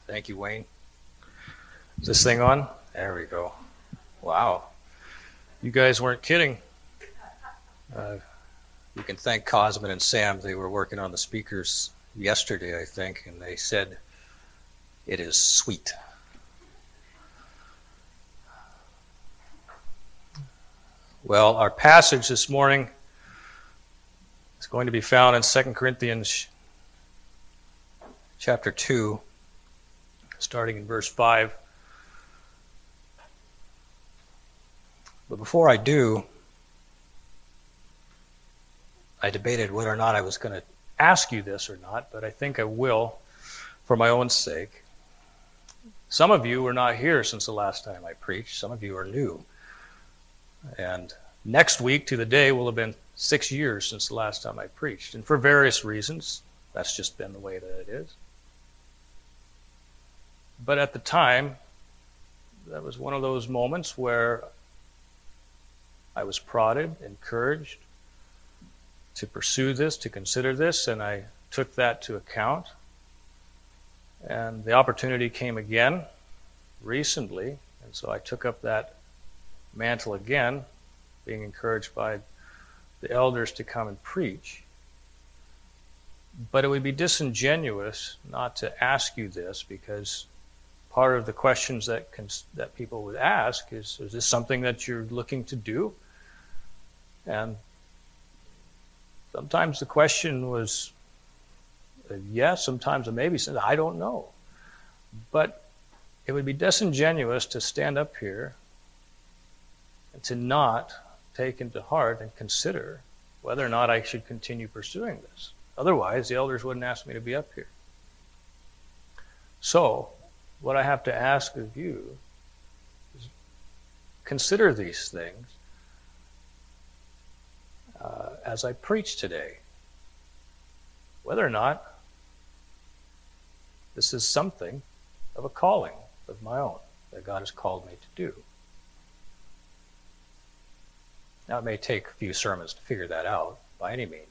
Thank you, Wayne. Is this thing on? There we go. Wow. You guys weren't kidding. You can thank Cosmin and Sam. They were working on the speakers yesterday, I think, and they said it is sweet. Well, our passage this morning is going to be found in 2 Corinthians chapter 2, starting in verse 5. But before I do, I debated whether or not I was going to ask you this or not, but I think I will for my own sake. Some of you were not here since the last time I preached. Some of you are new. And next week to the day will have been 6 years since the last time I preached. And for various reasons, that's just been the way that it is. But at the time, that was one of those moments where I was prodded, encouraged to pursue this, to consider this, and I took that to account. And the opportunity came again recently, and so I took up that mantle again, being encouraged by the elders to come and preach. But it would be disingenuous not to ask you this, because part of the questions that people would ask is this something that you're looking to do? And sometimes the question was a yes, sometimes a maybe, I don't know. But it would be disingenuous to stand up here and to not take into heart and consider whether or not I should continue pursuing this. Otherwise, the elders wouldn't ask me to be up here. So, what I have to ask of you is consider these things as I preach today. Whether or not this is something of a calling of my own that God has called me to do. Now, it may take a few sermons to figure that out, by any means.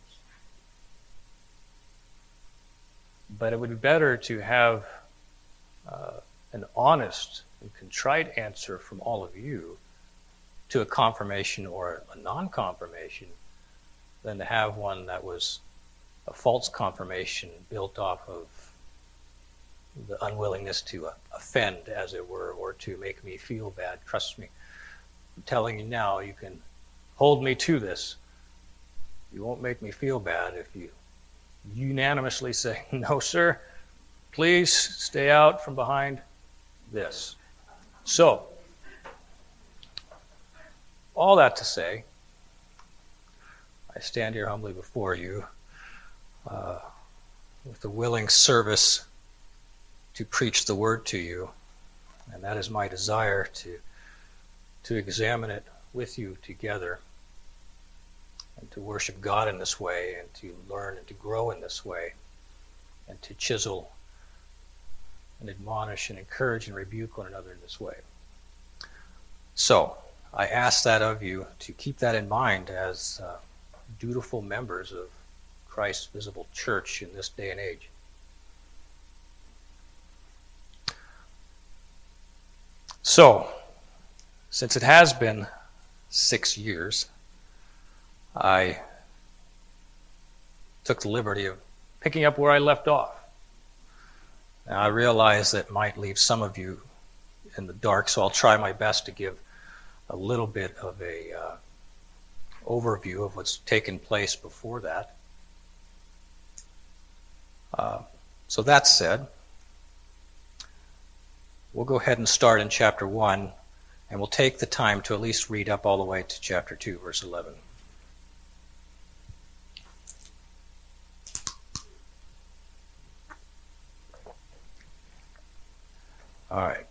But it would be better to have an honest and contrite answer from all of you to a confirmation or a non-confirmation than to have one that was a false confirmation built off of the unwillingness to offend, as it were, or to make me feel bad. Trust me, I'm telling you now, you can hold me to this. You won't make me feel bad if you unanimously say, no, sir, please stay out from behind this. So, all that to say, I stand here humbly before you with a willing service to preach the word to you, and that is my desire to examine it with you together and to worship God in this way and to learn and to grow in this way and to chisel and admonish and encourage and rebuke one another in this way. So, I ask that of you to keep that in mind as dutiful members of Christ's visible church in this day and age. So, since it has been 6 years, I took the liberty of picking up where I left off. Now, I realize that might leave some of you in the dark, so I'll try my best to give a little bit of a overview of what's taken place before that. So that said, we'll go ahead and start in chapter 1, and we'll take the time to at least read up all the way to chapter 2, verse 11. All right.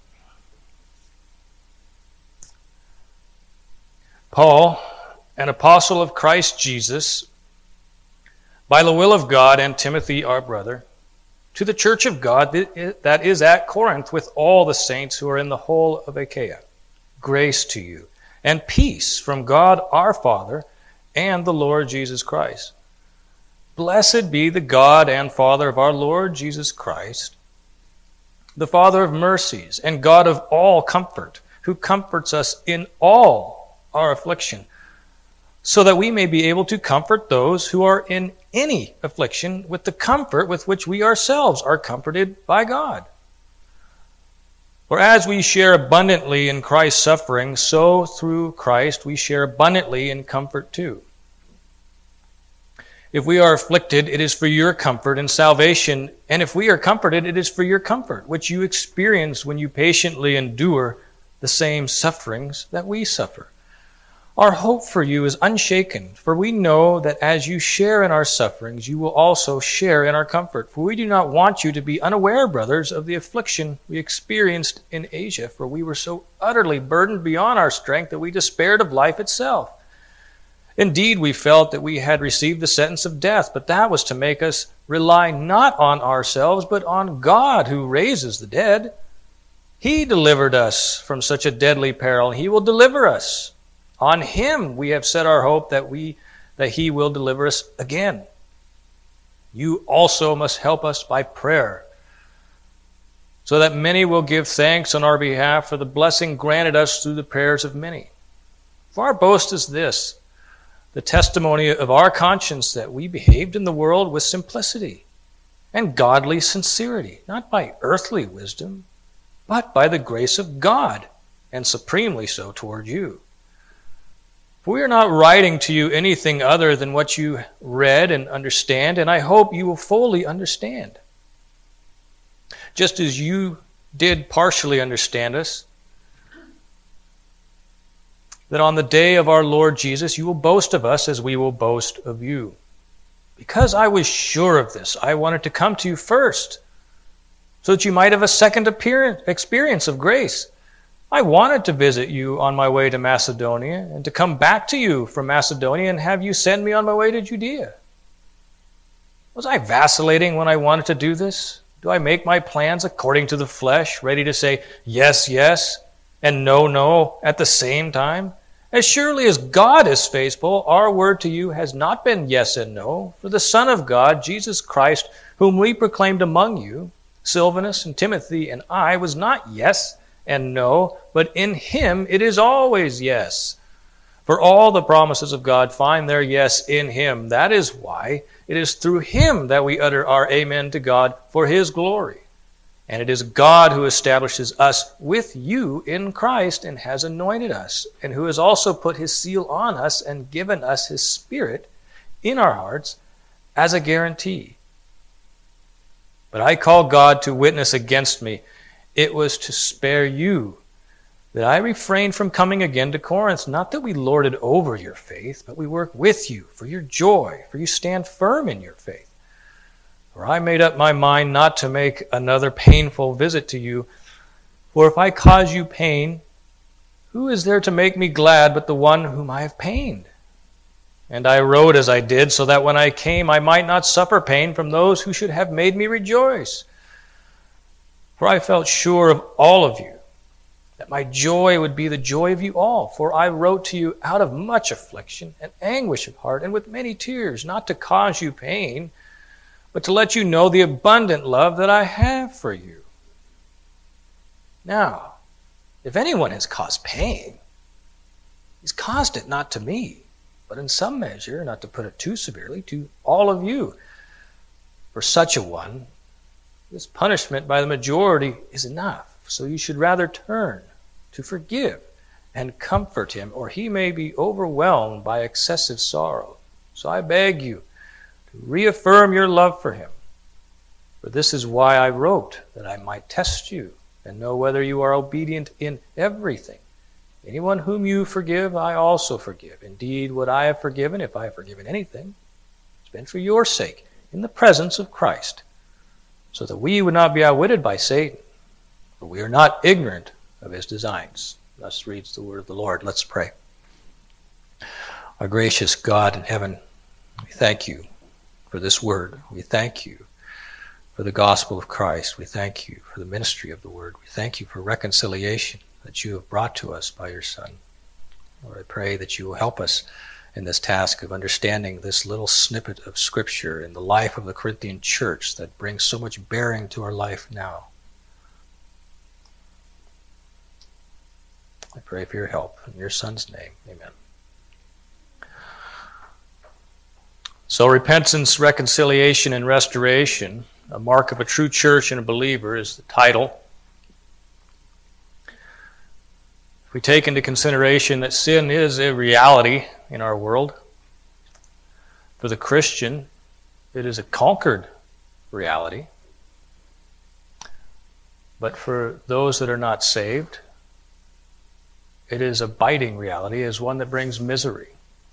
Paul, an apostle of Christ Jesus, by the will of God, and Timothy, our brother, to the church of God that is at Corinth, with all the saints who are in the whole of Achaia. Grace to you, and peace from God our Father and the Lord Jesus Christ. Blessed be the God and Father of our Lord Jesus Christ, the Father of mercies and God of all comfort, who comforts us in all our affliction, so that we may be able to comfort those who are in any affliction with the comfort with which we ourselves are comforted by God. For as we share abundantly in Christ's suffering, so through Christ we share abundantly in comfort too. If we are afflicted, it is for your comfort and salvation, and if we are comforted, it is for your comfort, which you experience when you patiently endure the same sufferings that we suffer. Our hope for you is unshaken, for we know that as you share in our sufferings, you will also share in our comfort. For we do not want you to be unaware, brothers, of the affliction we experienced in Asia, for we were so utterly burdened beyond our strength that we despaired of life itself. Indeed, we felt that we had received the sentence of death, but that was to make us rely not on ourselves, but on God who raises the dead. He delivered us from such a deadly peril, and he will deliver us. On him we have set our hope that he will deliver us again. You also must help us by prayer, so that many will give thanks on our behalf for the blessing granted us through the prayers of many. For our boast is this, the testimony of our conscience, that we behaved in the world with simplicity and godly sincerity, not by earthly wisdom, but by the grace of God, and supremely so toward you. For we are not writing to you anything other than what you read and understand, and I hope you will fully understand. Just as you did partially understand us, that on the day of our Lord Jesus you will boast of us as we will boast of you. Because I was sure of this, I wanted to come to you first, so that you might have a second experience of grace. I wanted to visit you on my way to Macedonia, and to come back to you from Macedonia and have you send me on my way to Judea. Was I vacillating when I wanted to do this? Do I make my plans according to the flesh, ready to say yes, yes, and no, no at the same time? As surely as God is faithful, our word to you has not been yes and no. For the Son of God, Jesus Christ, whom we proclaimed among you, Silvanus and Timothy and I, was not yes and no, but in him it is always yes. For all the promises of God find their yes in him. That is why it is through him that we utter our amen to God for his glory. And it is God who establishes us with you in Christ and has anointed us, and who has also put his seal on us and given us his Spirit in our hearts as a guarantee. But I call God to witness against me. It was to spare you that I refrained from coming again to Corinth. Not that we lorded over your faith, but we work with you for your joy, for you stand firm in your faith. For I made up my mind not to make another painful visit to you. For if I cause you pain, who is there to make me glad but the one whom I have pained? And I wrote as I did, so that when I came I might not suffer pain from those who should have made me rejoice. For I felt sure of all of you, that my joy would be the joy of you all. For I wrote to you out of much affliction and anguish of heart, and with many tears, not to cause you pain, but to let you know the abundant love that I have for you. Now, if anyone has caused pain, he's caused it not to me, but in some measure, not to put it too severely, to all of you. For such a one, this punishment by the majority is enough. So you should rather turn to forgive and comfort him, or he may be overwhelmed by excessive sorrow. So I beg you, reaffirm your love for him. For this is why I wrote, that I might test you and know whether you are obedient in everything. Anyone whom you forgive, I also forgive. Indeed, what I have forgiven, if I have forgiven anything, it's been for your sake, in the presence of Christ, so that we would not be outwitted by Satan, for we are not ignorant of his designs. Thus reads the word of the Lord. Let's pray. Our gracious God in heaven, we thank you for this word. We thank you for the gospel of Christ. We thank you for the ministry of the word. We thank you for reconciliation that you have brought to us by your Son. Lord, I pray that you will help us in this task of understanding this little snippet of Scripture in the life of the Corinthian church that brings so much bearing to our life now. I pray for your help. In your Son's name, amen. So repentance, reconciliation, and restoration, a mark of a true church and a believer, is the title. If we take into consideration that sin is a reality in our world, for the Christian, it is a conquered reality. But for those that are not saved, it is a biting reality, it is one that brings misery.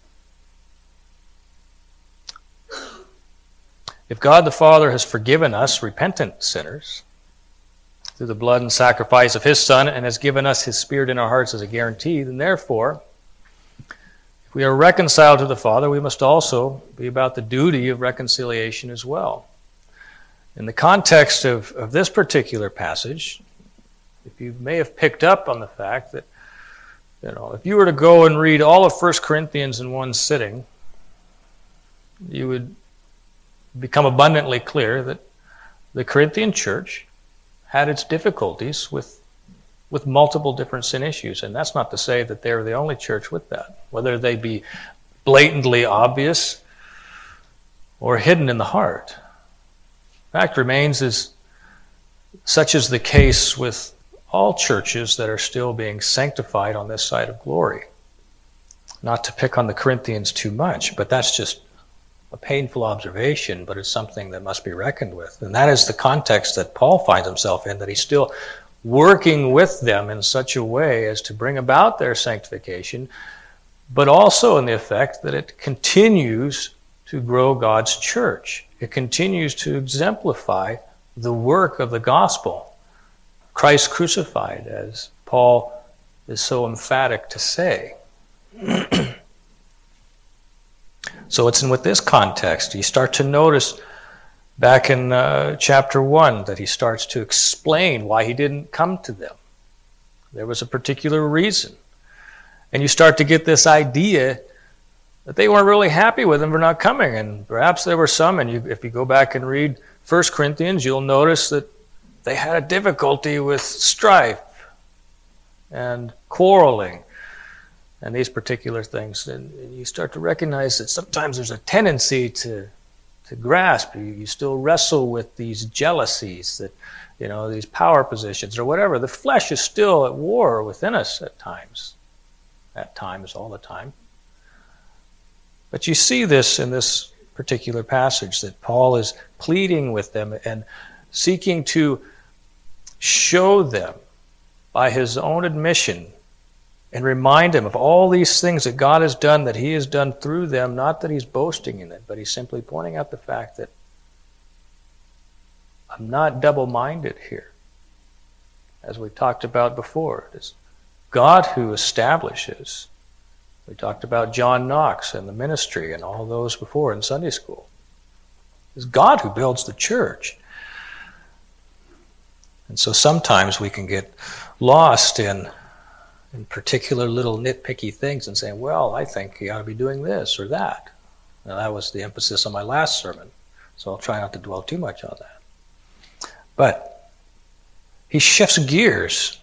If God the Father has forgiven us, repentant sinners, through the blood and sacrifice of His Son, and has given us His Spirit in our hearts as a guarantee, then therefore, if we are reconciled to the Father, we must also be about the duty of reconciliation as well. In the context of this particular passage, if you may have picked up on the fact that, if you were to go and read all of 1 Corinthians in one sitting, you would become abundantly clear that the Corinthian church had its difficulties with multiple different sin issues. And that's not to say that they're the only church with that, whether they be blatantly obvious or hidden in the heart. Fact remains is such is the case with all churches that are still being sanctified on this side of glory. Not to pick on the Corinthians too much, but that's just a painful observation, but it's something that must be reckoned with. And that is the context that Paul finds himself in, that he's still working with them in such a way as to bring about their sanctification, but also in the effect that it continues to grow God's church. It continues to exemplify the work of the gospel, Christ crucified, as Paul is so emphatic to say. So it's with this context, you start to notice back in chapter 1 that he starts to explain why he didn't come to them. There was a particular reason. And you start to get this idea that they weren't really happy with him for not coming. And perhaps there were some, and if you go back and read 1 Corinthians, you'll notice that they had a difficulty with strife and quarreling and these particular things. And you start to recognize that sometimes there's a tendency to grasp. You still wrestle with these jealousies, that these power positions or whatever. The flesh is still at war within us at times. At times, all the time. But you see this in this particular passage, that Paul is pleading with them and seeking to show them by his own admission and remind them of all these things that God has done, that he has done through them, not that he's boasting in it, but he's simply pointing out the fact that I'm not double-minded here. As we talked about before, it is God who establishes. We talked about John Knox and the ministry and all those before in Sunday school. It's God who builds the church. And so sometimes we can get lost in particular little nitpicky things and saying, well, I think he ought to be doing this or that. Now, that was the emphasis on my last sermon, so I'll try not to dwell too much on that. But he shifts gears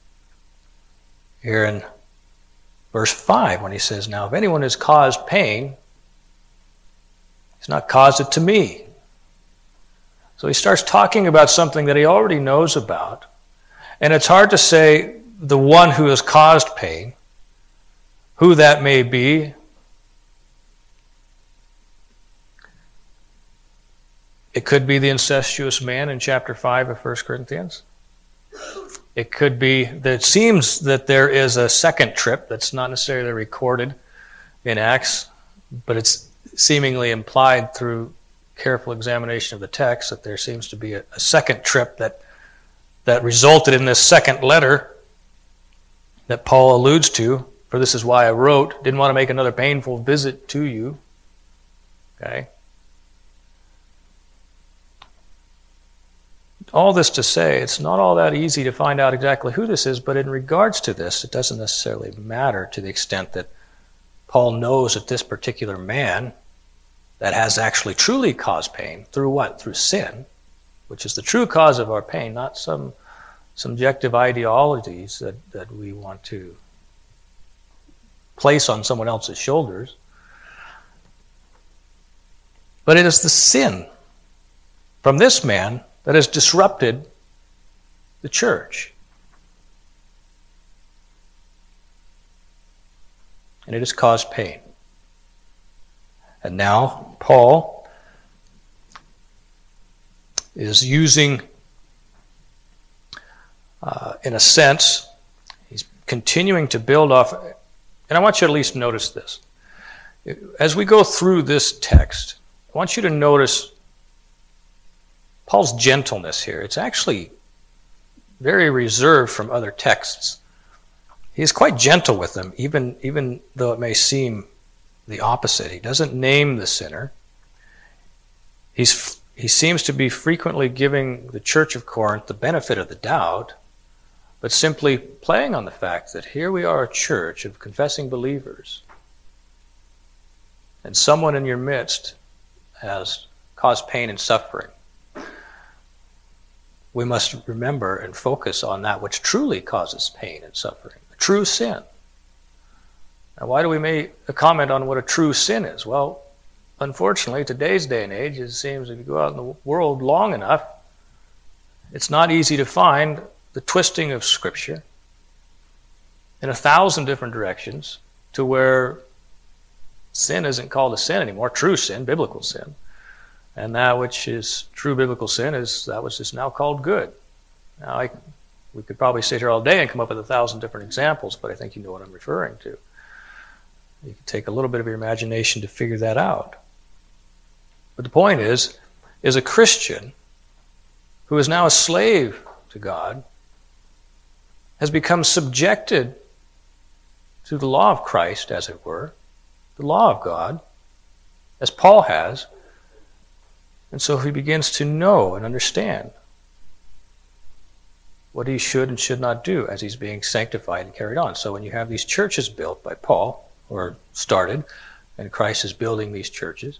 here in verse 5 when he says, now if anyone has caused pain, he's not caused it to me. So he starts talking about something that he already knows about. And it's hard to say the one who has caused pain, who that may be. It could be the incestuous man in chapter 5 of 1 Corinthians. It could be that it seems that there is a second trip that's not necessarily recorded in Acts, but it's seemingly implied through careful examination of the text that there seems to be a second trip that resulted in this second letter that Paul alludes to. For this is why I wrote, didn't want to make another painful visit to you. Okay? All this to say, it's not all that easy to find out exactly who this is, but in regards to this, it doesn't necessarily matter to the extent that Paul knows that this particular man that has actually truly caused pain, through what? Through sin, which is the true cause of our pain, not some subjective ideologies that we want to place on someone else's shoulders. But it is the sin from this man that has disrupted the church. And it has caused pain. And now Paul is using, in a sense, he's continuing to build off, and I want you to at least notice this. As we go through this text, I want you to notice Paul's gentleness here. It's actually very reserved from other texts. He's quite gentle with them, even though it may seem the opposite. He doesn't name the sinner. He seems to be frequently giving the church of Corinth the benefit of the doubt, but simply playing on the fact that here we are, a church of confessing believers, and someone in your midst has caused pain and suffering. We must remember and focus on that which truly causes pain and suffering, the true sin. Now, why do we make a comment on what a true sin is? Well, unfortunately, today's day and age, it seems if you go out in the world long enough, it's not easy to find the twisting of Scripture in 1,000 different directions to where sin isn't called a sin anymore, true sin, biblical sin. And that which is true biblical sin is that which is now called good. Now, we could probably sit here all day and come up with 1,000 different examples, but I think you know what I'm referring to. You can take a little bit of your imagination to figure that out. But the point is a Christian who is now a slave to God has become subjected to the law of Christ, as it were, the law of God, as Paul has. And so he begins to know and understand what he should and should not do as he's being sanctified and carried on. So when you have these churches built by Paul, or started, and Christ is building these churches,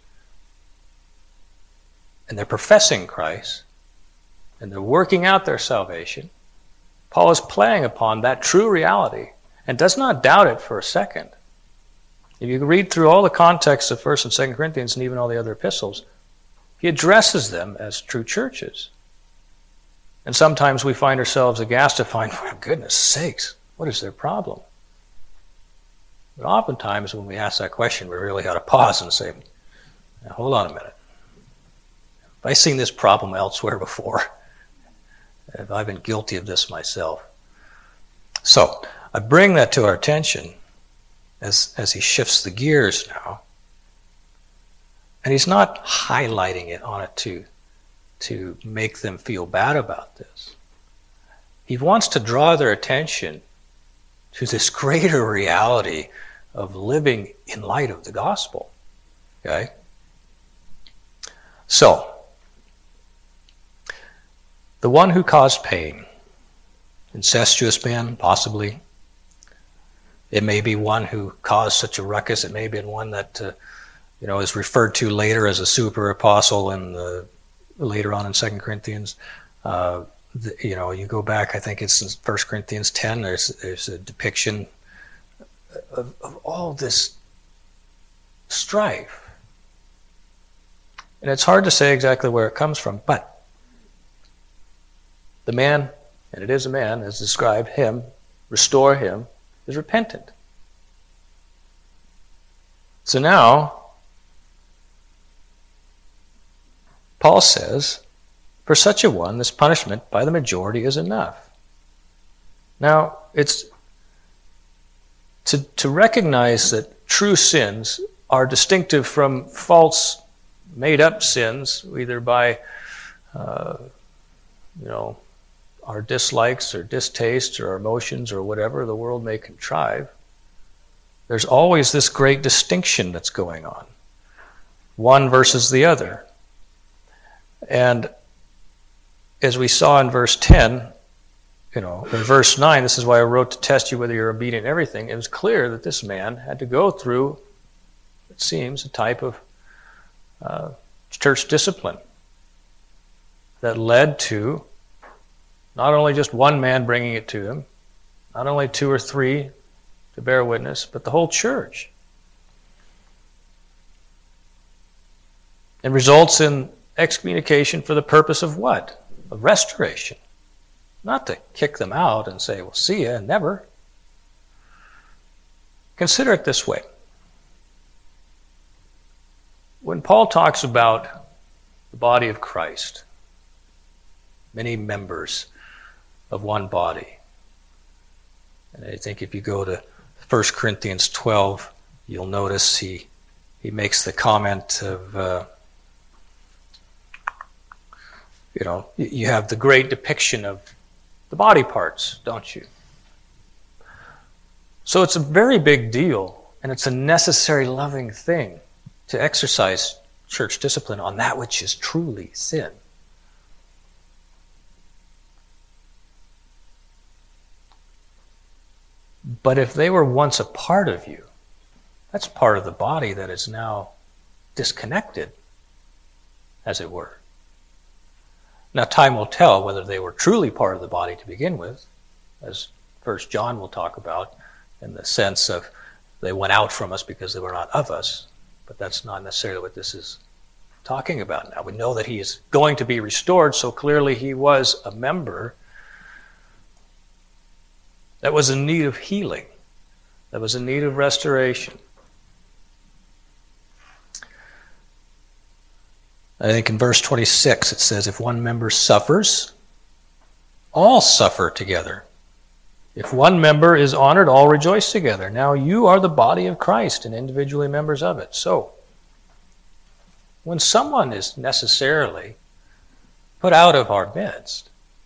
and they're professing Christ, and they're working out their salvation, Paul is playing upon that true reality and does not doubt it for a second. If you read through all the context of 1st and 2nd Corinthians and even all the other epistles, he addresses them as true churches. And sometimes we find ourselves aghast to find, for goodness sakes, what is their problem? But oftentimes when we ask that question, we really ought to pause and say, now, hold on a minute. Have I seen this problem elsewhere before? Have I been guilty of this myself? So, I bring that to our attention as he shifts the gears now. And he's not highlighting it on it to make them feel bad about this. He wants to draw their attention to this greater reality of living in light of the gospel. Okay? So, the one who caused pain, incestuous man, possibly. It may be one who caused such a ruckus. It may be one that is referred to later as a super apostle, and later on in 2 Corinthians. You go back, I think it's in 1 Corinthians 10, there's a depiction of all this strife. And it's hard to say exactly where it comes from, but the man, and it is a man, as described, him, restore him, is repentant. So now, Paul says, for such a one, this punishment by the majority is enough. Now, it's to recognize that true sins are distinctive from false, made-up sins, either by, our dislikes or distastes or our emotions or whatever the world may contrive. There's always this great distinction that's going on, one versus the other. And as we saw in verse 10, in verse 9, this is why I wrote to test you whether you're obedient in everything. It was clear that this man had to go through, it seems, a type of church discipline that led to Not only just one man bringing it to him, not only 2 or 3 to bear witness, but the whole church. It results in excommunication for the purpose of what? Of restoration. Not to kick them out and say, well, see ya, and never. Consider it this way. When Paul talks about the body of Christ, many members of one body, and I think if you go to 1 Corinthians 12, you'll notice he makes the comment of, you have the great depiction of the body parts, don't you? So it's a very big deal, and it's a necessary loving thing to exercise church discipline on that which is truly sin. But if they were once a part of you, that's part of the body that is now disconnected, as it were. Now, time will tell whether they were truly part of the body to begin with, as 1 John will talk about, in the sense of they went out from us because they were not of us. But that's not necessarily what this is talking about. Now, we know that he is going to be restored, so clearly he was a member that was in need of healing, that was in need of restoration. I think in verse 26 it says, if one member suffers, all suffer together. If one member is honored, all rejoice together. Now you are the body of Christ and individually members of it. So, when someone is necessarily put out of our midst,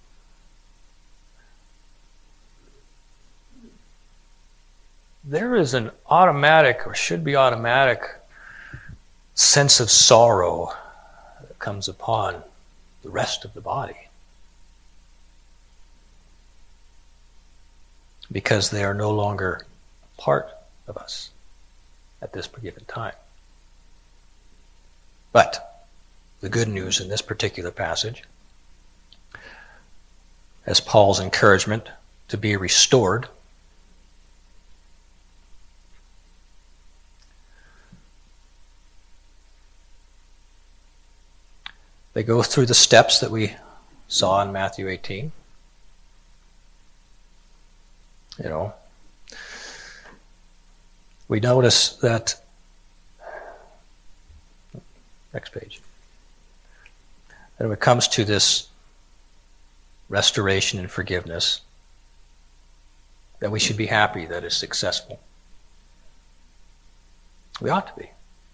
there is an automatic, or should be automatic, sense of sorrow that comes upon the rest of the body. Because they are no longer part of us at this given time. But the good news in this particular passage, as Paul's encouragement to be restored, they go through the steps that we saw in Matthew 18. We notice that, next page, that when it comes to this restoration and forgiveness, that we should be happy that it's successful. We ought to be.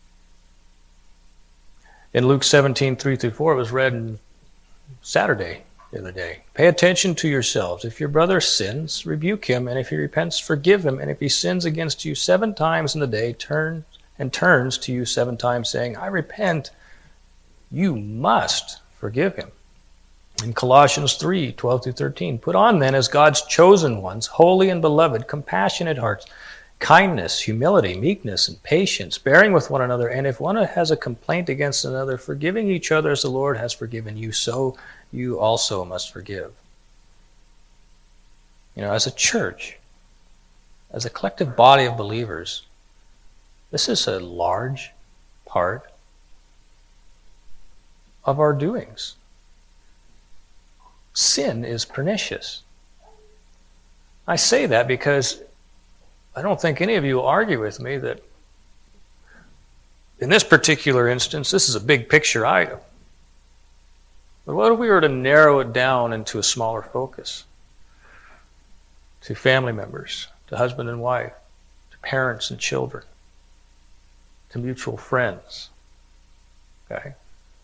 In Luke 17, 3-4, it was read on Saturday the other day. Pay attention to yourselves. If your brother sins, rebuke him, and if he repents, forgive him. And if he sins against you 7 times in the day, turns to you 7 times, saying, I repent, you must forgive him. In Colossians 3, 12-13, put on then as God's chosen ones, holy and beloved, compassionate hearts, kindness, humility, meekness, and patience, bearing with one another, and if one has a complaint against another, forgiving each other as the Lord has forgiven you, so you also must forgive. As a church, as a collective body of believers, this is a large part of our doings. Sin is pernicious. I say that because I don't think any of you will argue with me that in this particular instance, this is a big picture item. But what if we were to narrow it down into a smaller focus? To family members, to husband and wife, to parents and children, to mutual friends. Okay?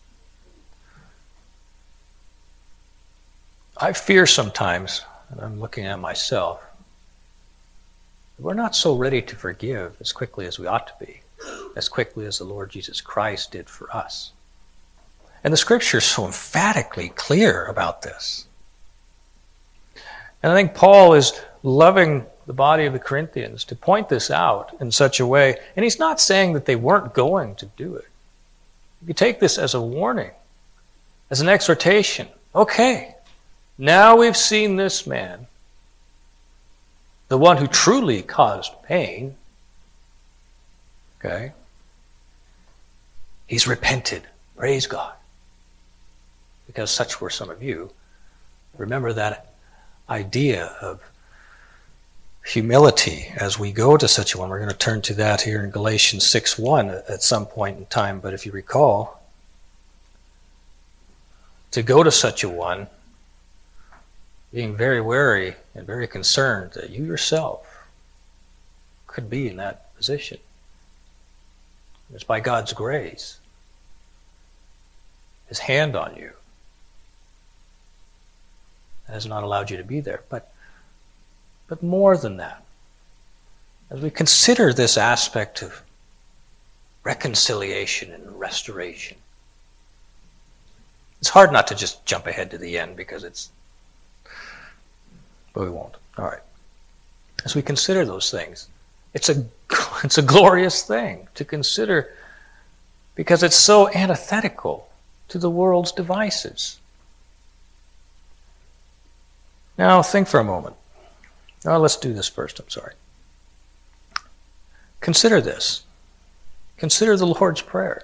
I fear sometimes, and I'm looking at myself, we're not so ready to forgive as quickly as we ought to be, as quickly as the Lord Jesus Christ did for us. And the Scripture is so emphatically clear about this. And I think Paul is loving the body of the Corinthians to point this out in such a way. And he's not saying that they weren't going to do it. You take this as a warning, as an exhortation. Okay, Now we've seen this man, the one who truly caused pain, okay? He's repented. Praise God. Because such were some of you. Remember that idea of humility as we go to such a one. We're going to turn to that here in Galatians 6:1 at some point in time. But if you recall, to go to such a one, being very wary and very concerned that you yourself could be in that position. It's by God's grace, His hand on you, has not allowed you to be there. But more than that, as we consider this aspect of reconciliation and restoration, it's hard not to just jump ahead to the end but we won't. All right. As we consider those things, it's a glorious thing to consider because it's so antithetical to the world's devices. Now, think for a moment. Let's do this first. I'm sorry. Consider this. Consider the Lord's Prayer.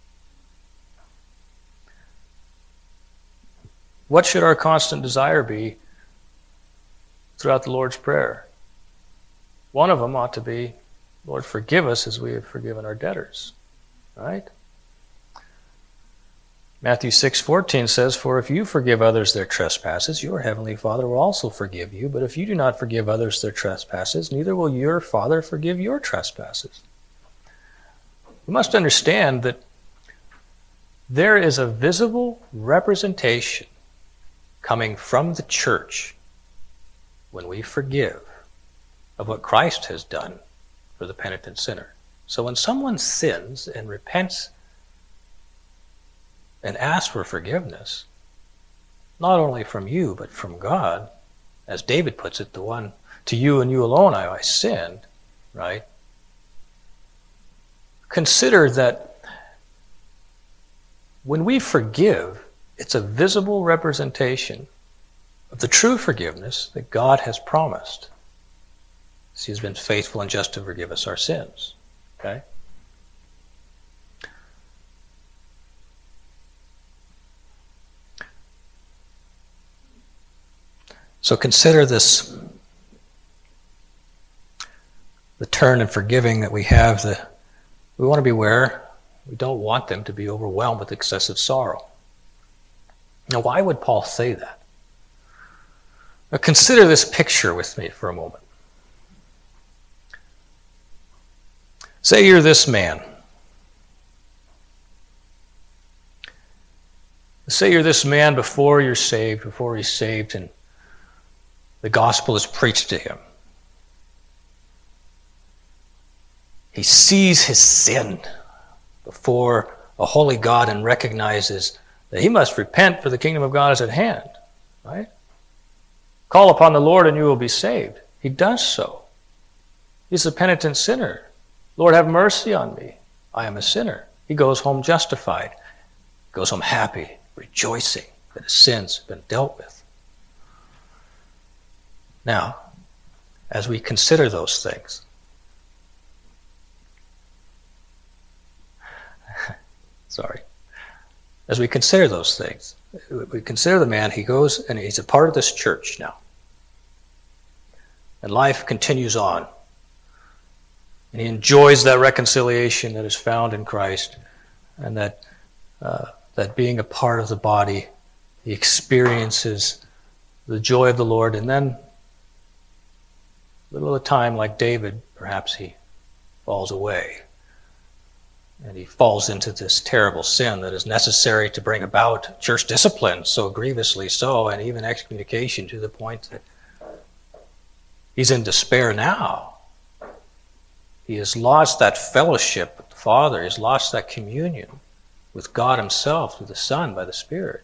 What should our constant desire be throughout the Lord's Prayer? One of them ought to be, Lord, forgive us as we have forgiven our debtors. Right? Matthew 6:14 says, "For if you forgive others their trespasses, your heavenly Father will also forgive you. But if you do not forgive others their trespasses, neither will your Father forgive your trespasses." We must understand that there is a visible representation coming from the church when we forgive of what Christ has done for the penitent sinner. So when someone sins and repents and asks for forgiveness, not only from you, but from God, as David puts it, the one to you and you alone I sinned, right? Consider that when we forgive, it's a visible representation of the true forgiveness that God has promised. He has been faithful and just to forgive us our sins. Okay? So consider this, the turn in forgiving that we have. We want to be aware. We don't want them to be overwhelmed with excessive sorrow. Now, why would Paul say that? Now, consider this picture with me for a moment. Say you're this man. Say you're this man before you're saved, before he's saved, and the gospel is preached to him. He sees his sin before a holy God and recognizes that he must repent, for the kingdom of God is at hand. Right? Call upon the Lord and you will be saved. He does so. He's a penitent sinner. Lord, have mercy on me. I am a sinner. He goes home justified. Goes home happy, rejoicing that his sins have been dealt with. Now, as we consider those things, as we consider those things, we consider the man, he goes and he's a part of this church now. And life continues on. And he enjoys that reconciliation that is found in Christ, and that being a part of the body, he experiences the joy of the Lord, and then a little at a time, like David, perhaps he falls away. And he falls into this terrible sin that is necessary to bring about church discipline, so grievously so, and even excommunication, to the point that he's in despair now. He has lost that fellowship with the Father. He's lost that communion with God himself, through the Son, by the Spirit.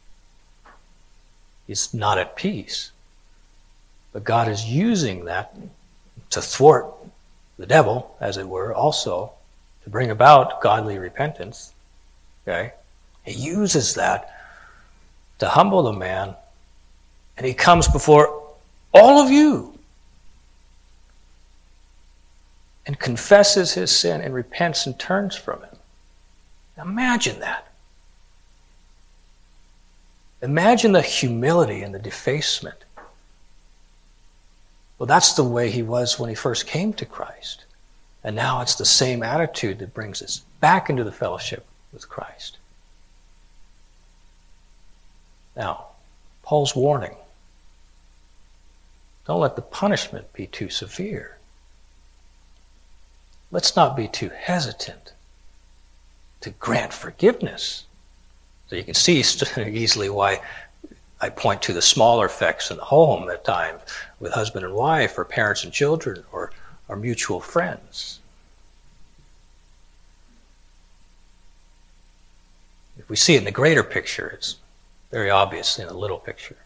He's not at peace. But God is using that to thwart the devil, as it were, also to bring about godly repentance. Okay? He uses that to humble the man And he comes before all of you and confesses his sin and repents and turns from it. Imagine that. Imagine the humility and the defacement. Well, that's the way he was when he first came to Christ. And now it's the same attitude that brings us back into the fellowship with Christ. Now, Paul's warning. Don't let the punishment be too severe. Let's not be too hesitant to grant forgiveness. So you can see easily why I point to the smaller effects in the home at times with husband and wife or parents and children or mutual friends. If we see it in the greater picture, it's very obvious in the little picture.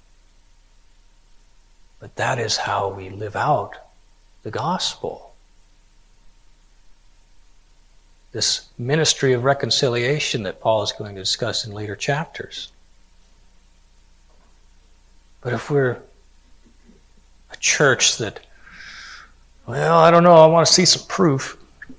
But that is how we live out the gospel. This ministry of reconciliation that Paul is going to discuss in later chapters. But if we're a church that, well, I don't know, I want to see some proof, it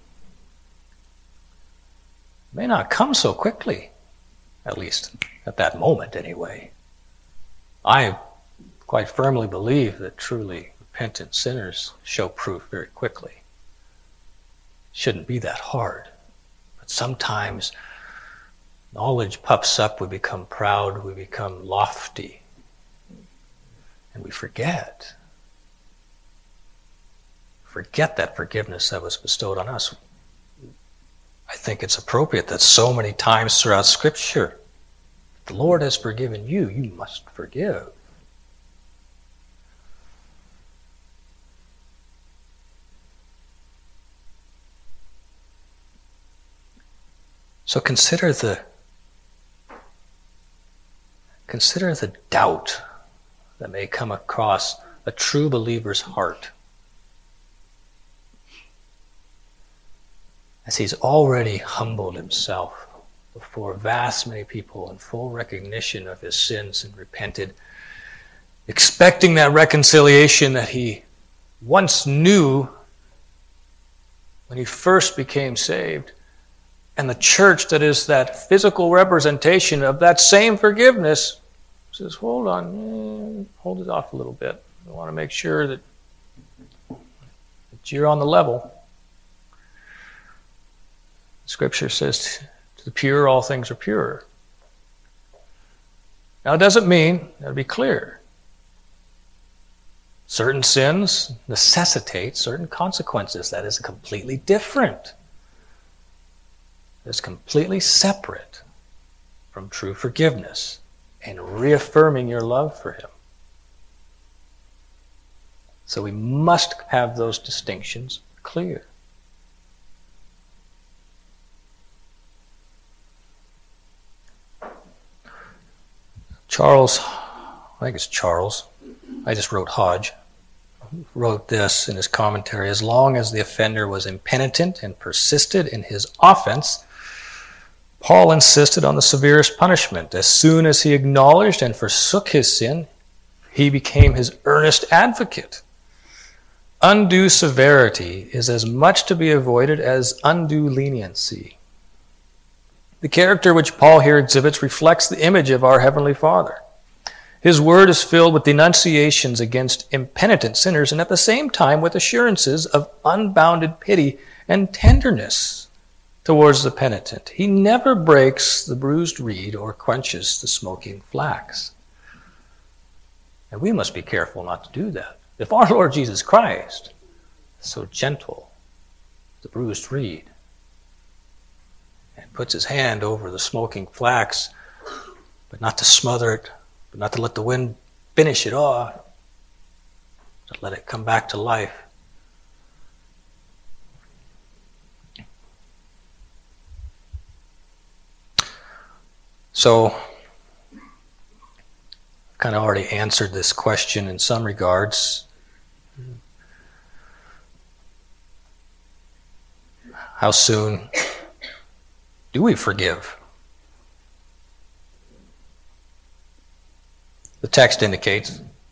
may not come so quickly, at least at that moment anyway. I quite firmly believe that truly repentant sinners show proof very quickly. It shouldn't be that hard. But sometimes knowledge puffs up, we become proud, we become lofty, and we forget that forgiveness that was bestowed on us. I think it's appropriate that so many times throughout Scripture, the Lord has forgiven you, you must forgive. So consider the doubt that may come across a true believer's heart as he's already humbled himself before vast many people in full recognition of his sins and repented, expecting that reconciliation that he once knew when he first became saved. And the church that is that physical representation of that same forgiveness says, hold on, hold it off a little bit. I want to make sure that you're on the level. Scripture says, to the pure, all things are pure. Now, it doesn't mean, to be clear, certain sins necessitate certain consequences. That is completely different. It's completely separate from true forgiveness and reaffirming your love for him. So we must have those distinctions clear. Charles, I think it's Charles, I just wrote Hodge, wrote this in his commentary: as long as the offender was impenitent and persisted in his offense, Paul insisted on the severest punishment. As soon as he acknowledged and forsook his sin, he became his earnest advocate. Undue severity is as much to be avoided as undue leniency. The character which Paul here exhibits reflects the image of our Heavenly Father. His word is filled with denunciations against impenitent sinners and at the same time with assurances of unbounded pity and tenderness towards the penitent. He never breaks the bruised reed or quenches the smoking flax. And we must be careful not to do that. If our Lord Jesus Christ is so gentle, the bruised reed, and puts his hand over the smoking flax, but not to smother it, but not to let the wind finish it off, to let it come back to life. So, I've kind of already answered this question in some regards. How soon do we forgive? The text indicates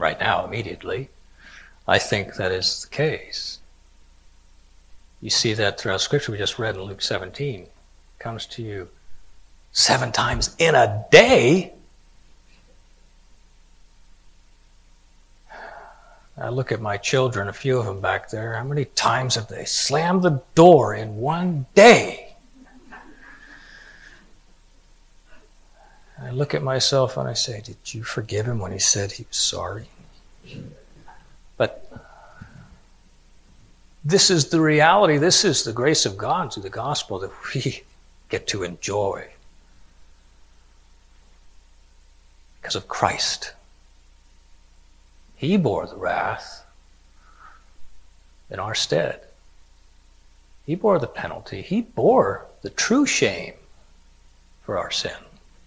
right now, immediately. I think that is the case. You see that throughout Scripture we just read in Luke 17. It comes to you 7 times in a day. I look at my children, a few of them back there. How many times have they slammed the door in one day? I look at myself and I say, did you forgive him when he said he was sorry? But this is the reality. This is the grace of God through the gospel that we get to enjoy because of Christ. He bore the wrath in our stead. He bore the penalty. He bore the true shame for our sin.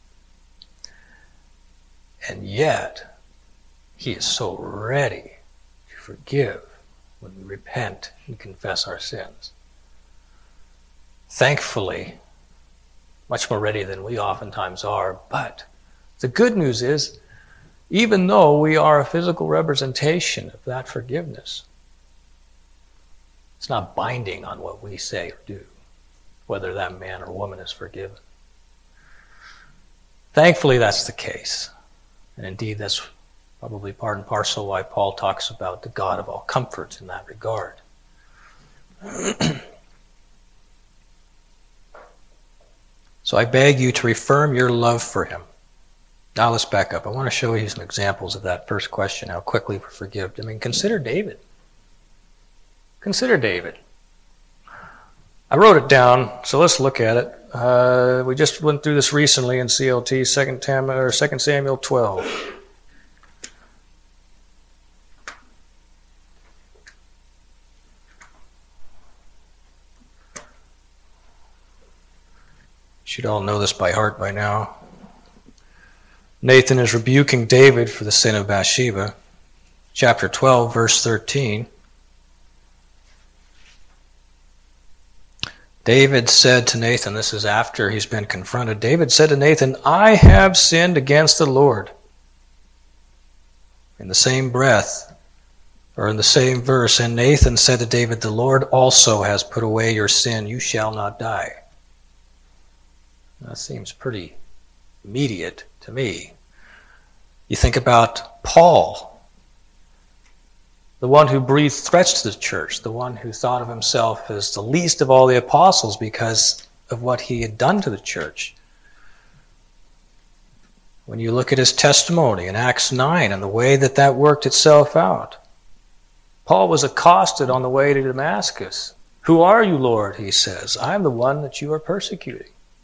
And yet, he is so ready to forgive when we repent and confess our sins. Thankfully, much more ready than we oftentimes are. But the good news is, even though we are a physical representation of that forgiveness, it's not binding on what we say or do, whether that man or woman is forgiven. Thankfully, that's the case. And indeed, that's probably part and parcel why Paul talks about the God of all comfort in that regard. So I beg you to reaffirm your love for him. Now let's back up. I want to show you some examples of that first question, how quickly we forgive. I mean, consider David. Consider David. I wrote it down, so let's look at it. We just went through this recently in CLT, 2 Samuel 12. You should all know this by heart by now. Nathan is rebuking David for the sin of Bathsheba. Chapter 12, verse 13. David said to Nathan, this is after he's been confronted, David said to Nathan, I have sinned against the Lord. In the same breath, or in the same verse, and Nathan said to David, the Lord also has put away your sin, you shall not die. That seems pretty immediate to me. You think about Paul, the one who breathed threats to the church, the one who thought of himself as the least of all the apostles because of what he had done to the church. When you look at his testimony in Acts 9 and the way that that worked itself out, Paul was accosted on the way to Damascus. Who are you, Lord? He says. I am the one that you are persecuting.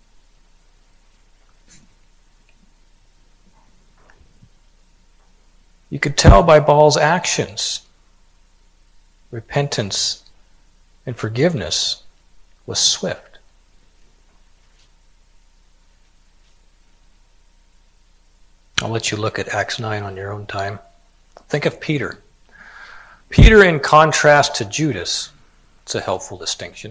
You could tell by Paul's actions, repentance and forgiveness was swift. I'll let you look at Acts 9 on your own time. Think of Peter. Peter in contrast to Judas. It's a helpful distinction.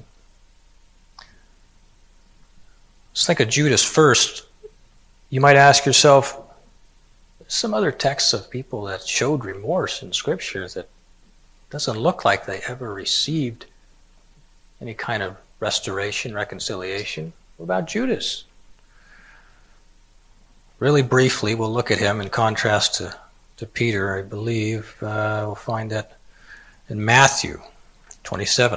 Let's think of Judas first. You might ask yourself, some other texts of people that showed remorse in Scripture that doesn't look like they ever received any kind of restoration, reconciliation. What about Judas? Really briefly, we'll look at him in contrast to Peter, I believe. We'll find that in Matthew 27.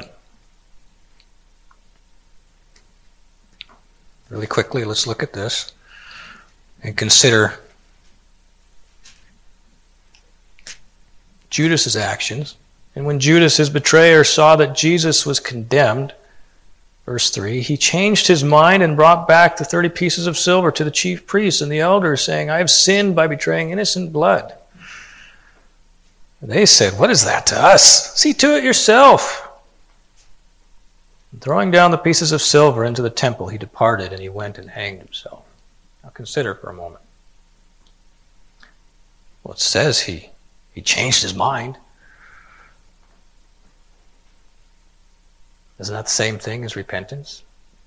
Really quickly, let's look at this and consider Judas's actions. And when Judas, his betrayer, saw that Jesus was condemned, verse 3, he changed his mind and brought back the 30 pieces of silver to the chief priests and the elders, saying, I have sinned by betraying innocent blood. And they said, what is that to us? See to it yourself. And throwing down the pieces of silver into the temple, he departed and he went and hanged himself. Now consider for a moment. Well, it says he changed his mind. Isn't that the same thing as repentance?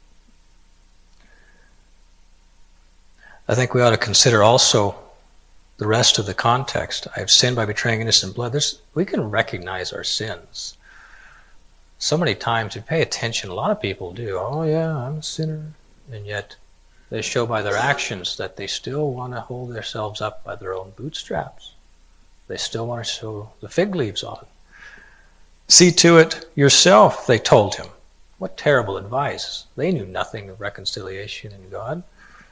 I think we ought to consider also the rest of the context. I have sinned by betraying innocent blood. We can recognize our sins. So many times, if you pay attention, a lot of people do. Oh yeah, I'm a sinner. And yet they show by their actions that they still want to hold themselves up by their own bootstraps. They still want to show the fig leaves on. See to it yourself, they told him. What terrible advice. They knew nothing of reconciliation in God.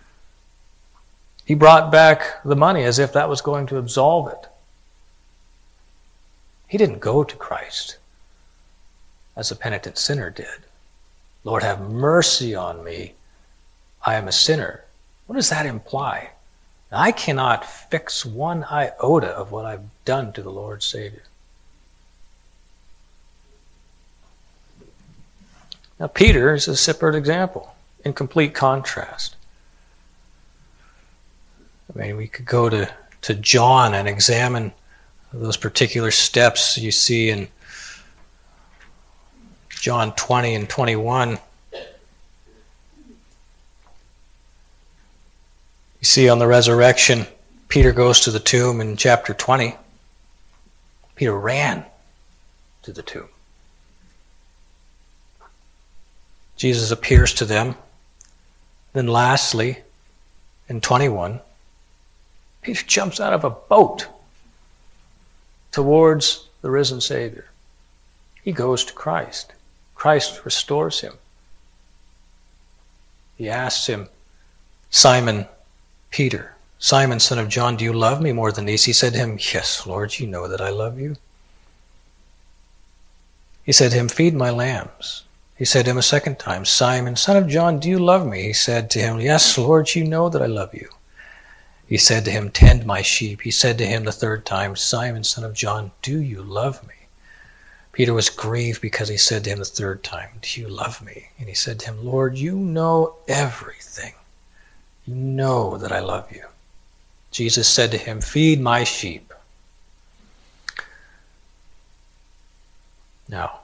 He brought back the money as if that was going to absolve it. He didn't go to Christ as a penitent sinner did. Lord, have mercy on me. I am a sinner. What does that imply? I cannot fix one iota of what I've done to the Lord Savior. Now, Peter is a separate example, in complete contrast. I mean, we could go to John and examine those particular steps you see in John 20 and 21. You see on the resurrection, Peter goes to the tomb in chapter 20. Peter ran to the tomb. Jesus appears to them. Then lastly, in 21, Peter jumps out of a boat towards the risen Savior. He goes to Christ. Christ restores him. He asks him, Simon Peter, Simon, son of John, do you love me more than these? He said to him, yes, Lord, you know that I love you. He said to him, feed my lambs. He said to him a second time, Simon, son of John, do you love me? He said to him, yes, Lord, you know that I love you. He said to him, tend my sheep. He said to him the third time, Simon, son of John, do you love me? Peter was grieved because he said to him the third time, do you love me? And he said to him, Lord, you know everything. You know that I love you. Jesus said to him, feed my sheep. Now,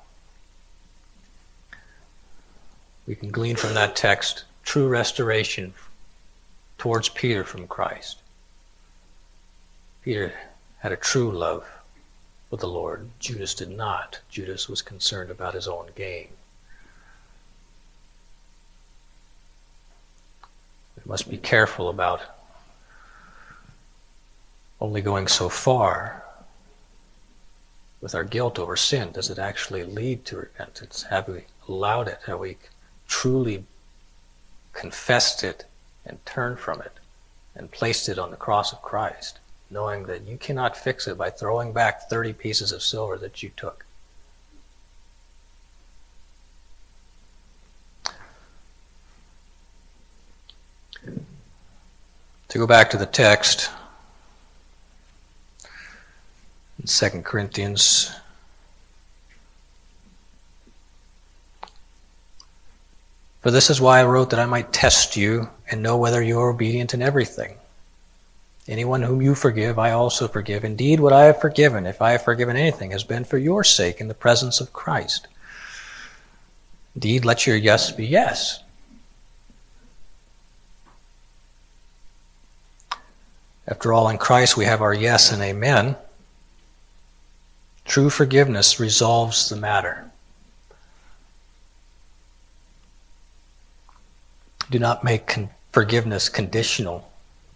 we can glean from that text true restoration towards Peter from Christ. Peter had a true love for the Lord. Judas did not. Judas was concerned about his own gain. We must be careful about only going so far with our guilt over sin. Does it actually lead to repentance? Have we allowed it? Have we truly confessed it and turned from it and placed it on the cross of Christ, knowing that you cannot fix it by throwing back 30 pieces of silver that you took? To go back to the text, in 2 Corinthians, for this is why I wrote, that I might test you and know whether you are obedient in everything. Anyone whom you forgive, I also forgive. Indeed, what I have forgiven, if I have forgiven anything, has been for your sake in the presence of Christ. Indeed, let your yes be yes. After all, in Christ we have our yes and amen. True forgiveness resolves the matter. Do not make forgiveness conditional.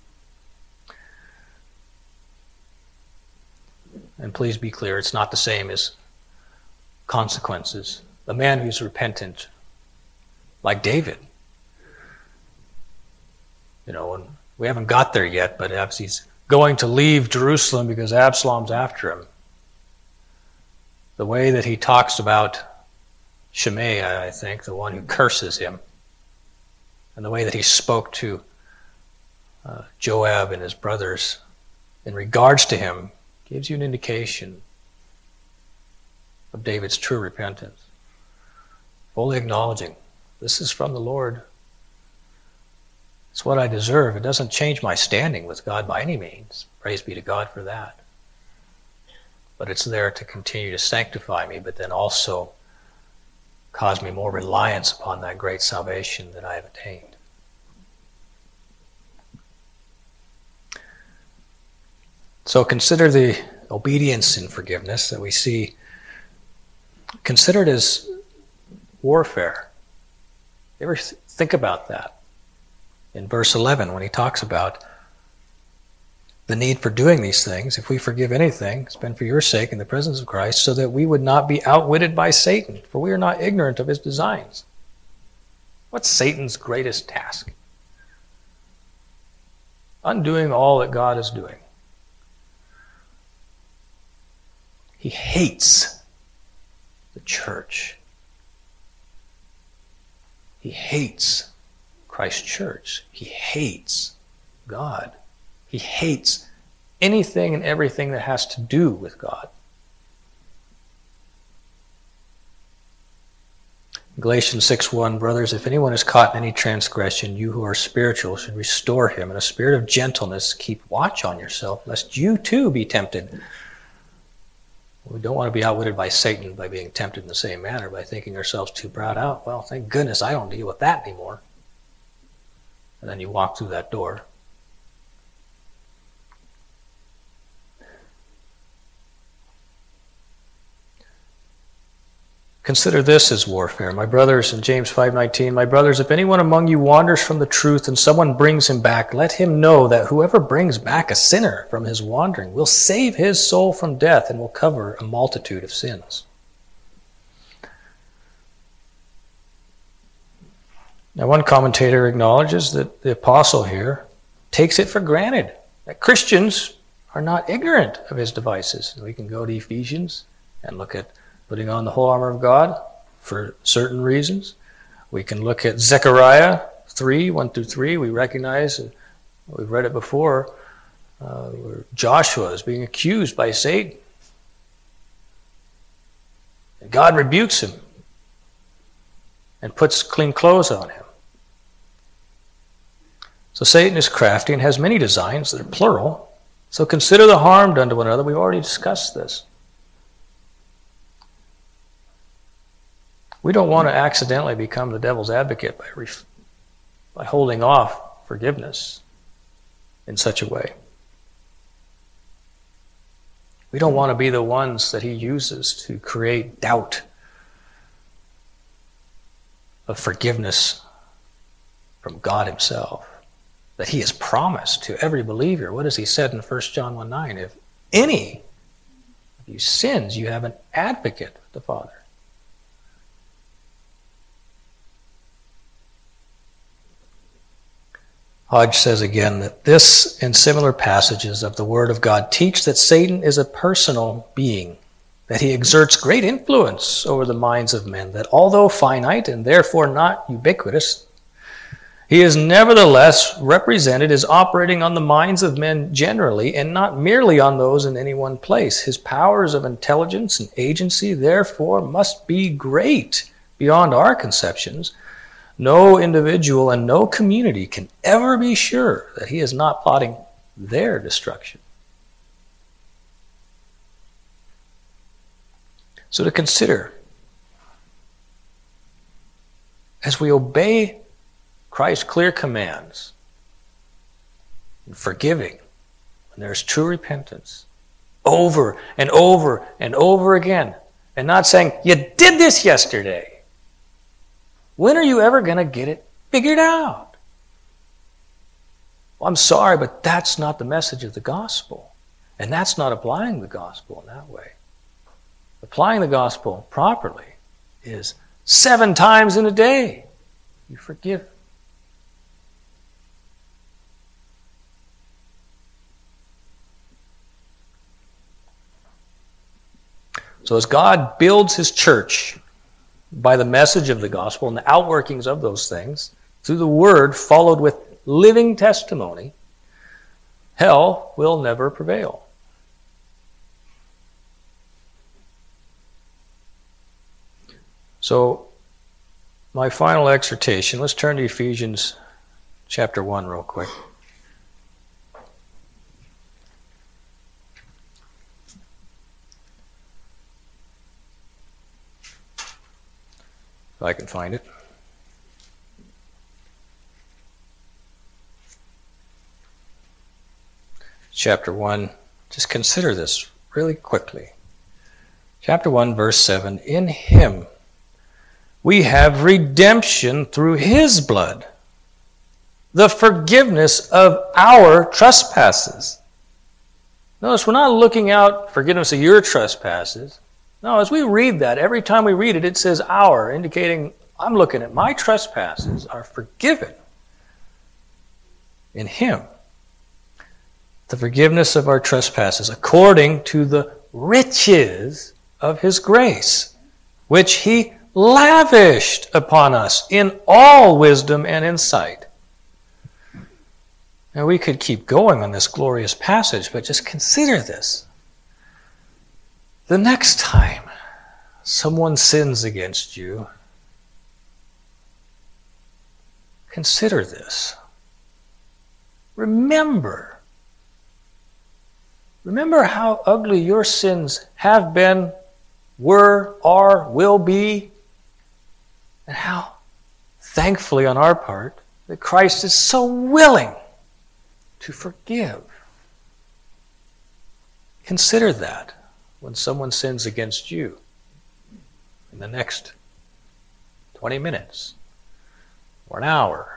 And please be clear, it's not the same as consequences. A man who's repentant, like David, and we haven't got there yet, but as he's going to leave Jerusalem because Absalom's after him, the way that he talks about Shimei, I think, the one who curses him, and the way that he spoke to Joab and his brothers in regards to him gives you an indication of David's true repentance. Fully acknowledging, this is from the Lord. It's what I deserve. It doesn't change my standing with God by any means. Praise be to God for that. But it's there to continue to sanctify me, but then also cause me more reliance upon that great salvation that I have attained. So consider the obedience and forgiveness that we see. Consider it as warfare. You ever think about that? In verse 11, when he talks about the need for doing these things, if we forgive anything, it's been for your sake in the presence of Christ, so that we would not be outwitted by Satan, for we are not ignorant of his designs. What's Satan's greatest task? Undoing all that God is doing. He hates the church. He hates Christ's church. He hates God. He hates anything and everything that has to do with God. Galatians 6:1, brothers, if anyone is caught in any transgression, you who are spiritual should restore him in a spirit of gentleness. Keep watch on yourself, lest you too be tempted. We don't want to be outwitted by Satan by being tempted in the same manner, by thinking ourselves too proud out. Well, thank goodness I don't deal with that anymore. And then you walk through that door. Consider this as warfare. My brothers, in James 5:19, my brothers, if anyone among you wanders from the truth and someone brings him back, let him know that whoever brings back a sinner from his wandering will save his soul from death and will cover a multitude of sins. Now, one commentator acknowledges that the apostle here takes it for granted that Christians are not ignorant of his devices. We can go to Ephesians and look at putting on the whole armor of God for certain reasons. We can look at Zechariah 3:1-3. We recognize, we've read it before, where Joshua is being accused by Satan. And God rebukes him and puts clean clothes on him. So Satan is crafty and has many designs that are plural. So consider the harm done to one another. We've already discussed this. We don't want to accidentally become the devil's advocate by holding off forgiveness in such a way. We don't want to be the ones that he uses to create doubt of forgiveness from God himself, that he has promised to every believer. What has he said in 1 John 1:9? If any of you sins, you have an advocate with the Father. Hodge says again that this and similar passages of the Word of God teach that Satan is a personal being, that he exerts great influence over the minds of men, that although finite and therefore not ubiquitous, he is nevertheless represented as operating on the minds of men generally and not merely on those in any one place. His powers of intelligence and agency therefore must be great beyond our conceptions. No individual and no community can ever be sure that he is not plotting their destruction. So to consider, as we obey Christ's clear commands, in forgiving when there is true repentance, over and over and over again, and not saying, you did this yesterday. When are you ever going to get it figured out? Well, I'm sorry, but that's not the message of the gospel. And that's not applying the gospel in that way. Applying the gospel properly is 7 times in a day you forgive. So as God builds his church by the message of the gospel and the outworkings of those things, through the word followed with living testimony, hell will never prevail. So, my final exhortation, let's turn to Ephesians chapter 1 real quick. If I can find it. Chapter 1, Just consider this really quickly. Chapter 1, verse 7, in him we have redemption through his blood, the forgiveness of our trespasses. Notice we're not looking out forgiveness of your trespasses. No, as we read that, every time we read it, it says our, indicating I'm looking at my trespasses are forgiven in him. The forgiveness of our trespasses according to the riches of his grace, which he lavished upon us in all wisdom and insight. Now we could keep going on this glorious passage, but just consider this. The next time someone sins against you, consider this. Remember how ugly your sins have been, were, are, will be, and how, thankfully on our part, that Christ is so willing to forgive. Consider that when someone sins against you in the next 20 minutes or an hour.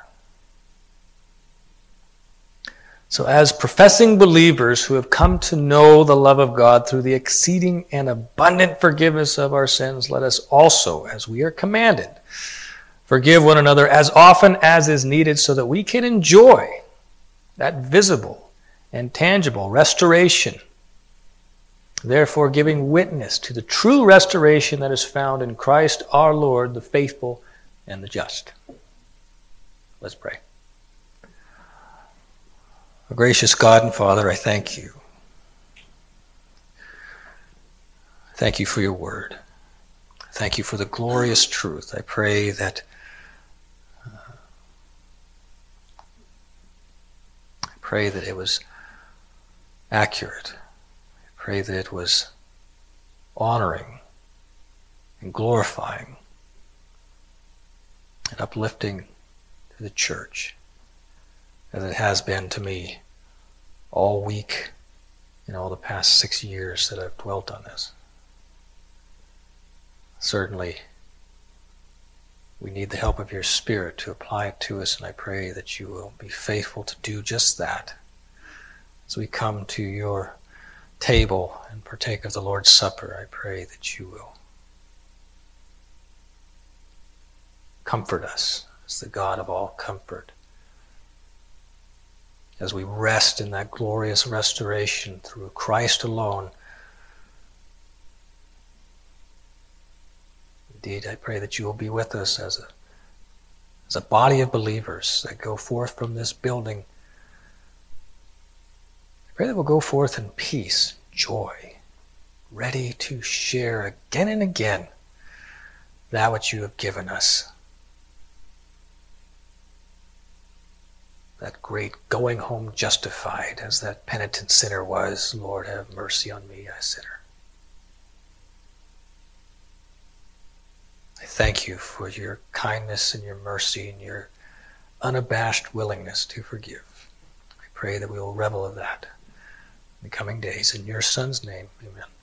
So as professing believers who have come to know the love of God through the exceeding and abundant forgiveness of our sins, let us also, as we are commanded, forgive one another as often as is needed so that we can enjoy that visible and tangible restoration, therefore giving witness to the true restoration that is found in Christ our Lord, the faithful and the just. Let's pray. O gracious God and Father, I thank you. Thank you for your word. Thank you for the glorious truth. I pray that it was accurate. I pray that it was honoring and glorifying and uplifting to the church, as it has been to me all week in all the past 6 years that I've dwelt on this. Certainly, we need the help of your Spirit to apply it to us, and I pray that you will be faithful to do just that as we come to your table and partake of the Lord's Supper. I pray that you will comfort us as the God of all comfort, as we rest in that glorious restoration through Christ alone. Indeed, I pray that you will be with us as a body of believers that go forth from this building. I pray that we'll go forth in peace, joy, ready to share again and again that which you have given us. That great going home justified, as that penitent sinner was. Lord, have mercy on me, a sinner. I thank you for your kindness and your mercy and your unabashed willingness to forgive. I pray that we will revel in that in the coming days. In your Son's name, amen.